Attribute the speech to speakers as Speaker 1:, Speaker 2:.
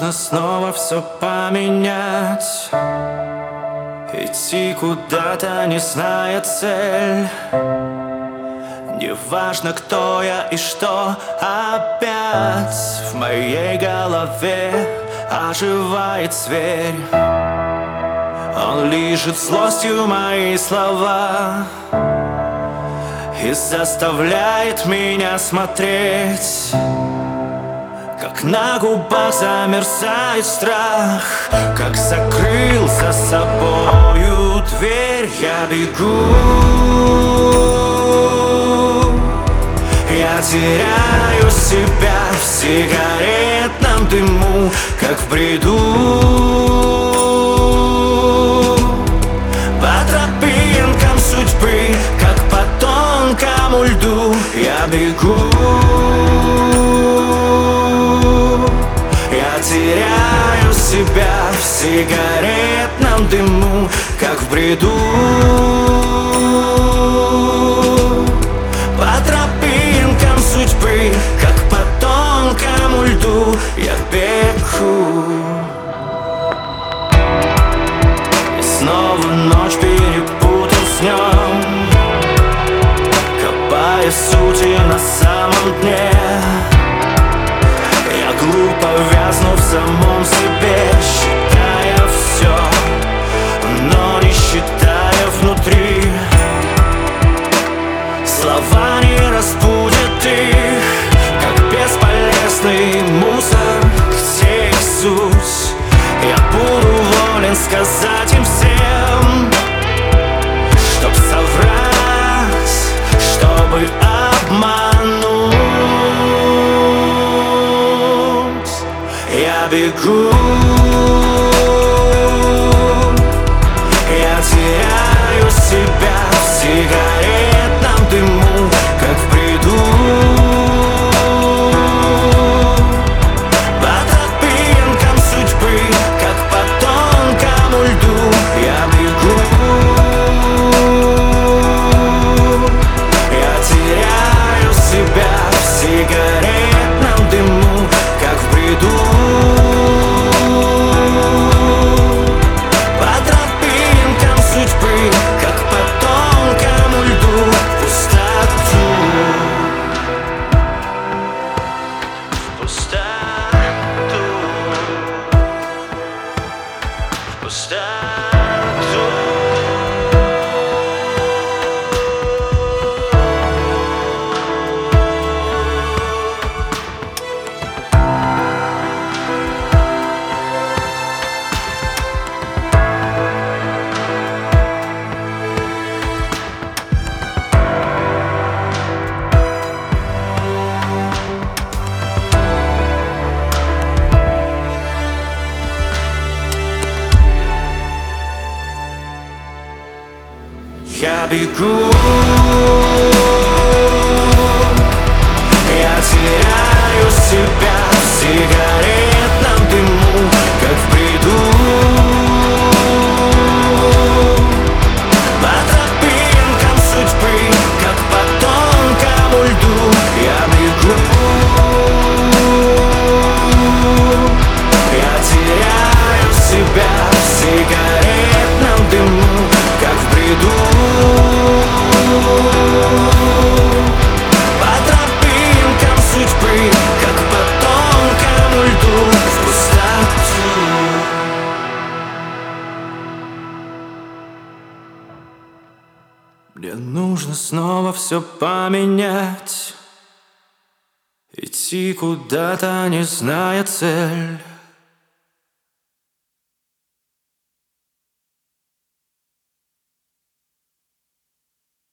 Speaker 1: нужно снова все поменять, идти куда-то, не зная цель. Неважно, кто я и что, опять в моей голове оживает зверь. Он лижет злостью мои слова и заставляет меня смотреть, как на губах замерзает страх, как закрыл за собою дверь. Я бегу, я теряю себя в сигаретном дыму, как в бреду. По тропинкам судьбы, как по тонкому льду, я бегу. Я теряю себя в сигаретном дыму, как в бреду. По тропинкам судьбы, как по тонкому льду, я бегу. И снова ночь перепутал с днем, копая сути на самом дне. Я глупо вязну в самом себе, считая все, но не считая внутри. Слова не разбудят их, как бесполезный мусор. Где их суть? Я буду волен сказать им всем, чтоб соврать, чтобы обмануть. Я бегу, я теряю себя в сигаретном дыму, как в бреду. По тропинкам судьбы, как по тонкому льду, я бегу. Я теряю себя в сигаретном дыму, как в бреду. По тропинкам судьбы, как по тонкому льду, в пустоту. В пустоту. В пустоту. Я бегу, я теряю себя в сигаретном дыму, как в бреду. По тропинкам судьбы, как по тонкому льду, я бегу. Я теряю себя в сигаретном дыму, как в бреду. По тропинкам судьбы, как по тонкому льду, в пустоту. Мне нужно снова все поменять, идти куда-то, не зная цель.